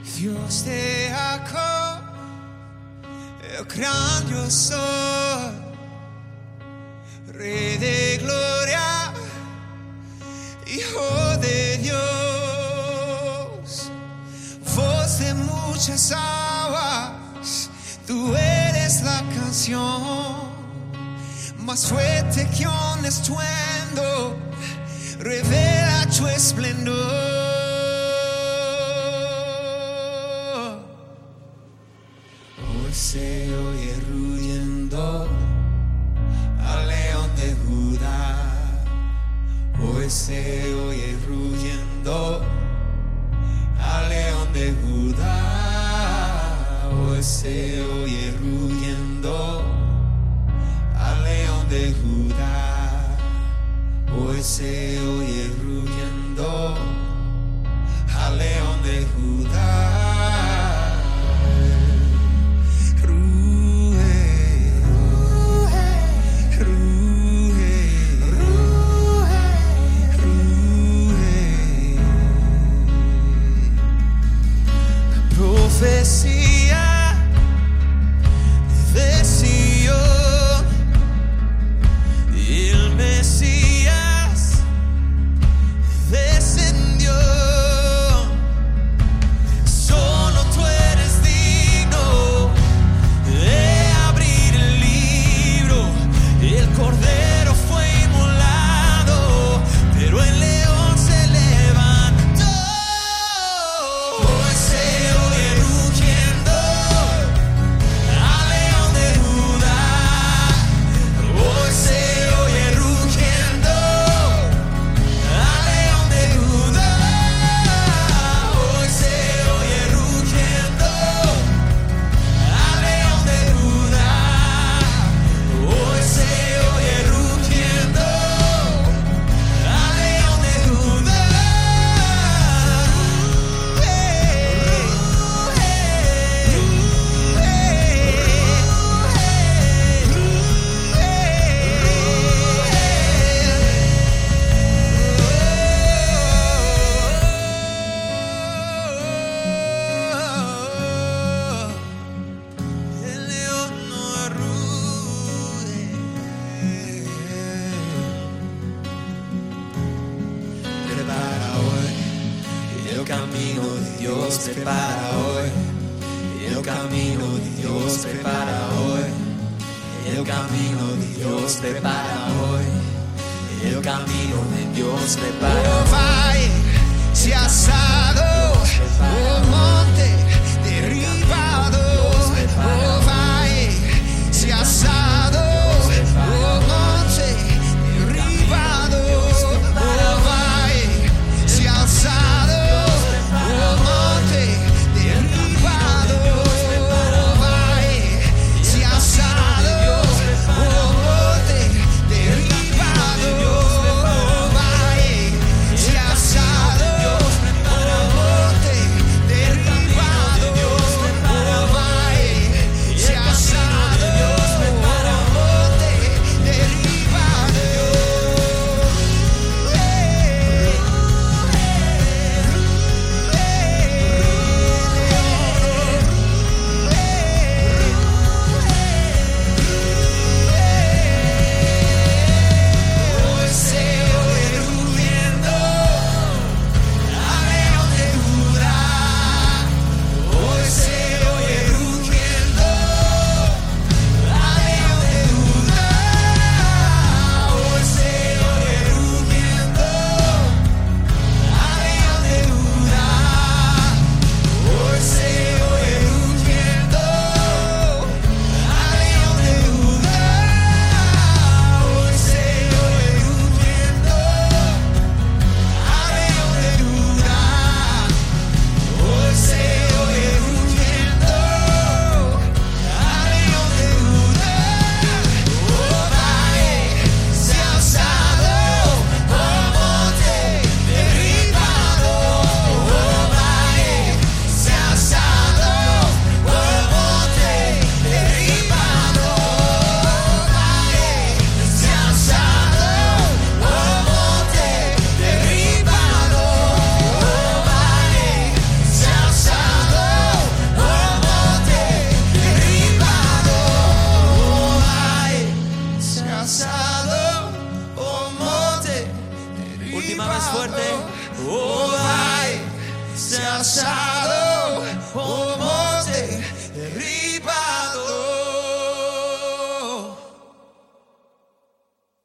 Dios te sacó, el grandioso Rey de gloria, Hijo de Dios, voz de muchas aguas, tú eres la canción más fuerte que un estruendo, revela tu esplendor. Hoy se oye rugiendo al león de Judá. Hoy se oye rugiendo al león de Judá. Hoy se oye rugiendo al león de Judá. Hoy se oye rugiendo al león de Judá. Profecía de Sion, el Mesías descendió. Solo tú eres digno de abrir el libro. El Cordero fue inmolado, pero el león se levantó. Hoy se oye rugiendo al león de Judá. Hoy se oye rugiendo al león de Judá. Hoy se oye rugiendo al león de Judá. Hoy se oye rugiendo al león de Judá. El león no ruge. Prepara hoy el camino de Dios, prepara hoy el camino de Dios, prepara hoy el camino de Dios, prepara hoy el camino de Dios, prepara. Oh, valle, se ha asado, oh, monte derribado, oh, valle, se ha asado, oh, monte derribado, oh, valle, se ha alzado, oh, monte derribado, oh, valle, se ha alzado, oh, monte derribado, oh, valle, se ha alzado, oh, monte casa.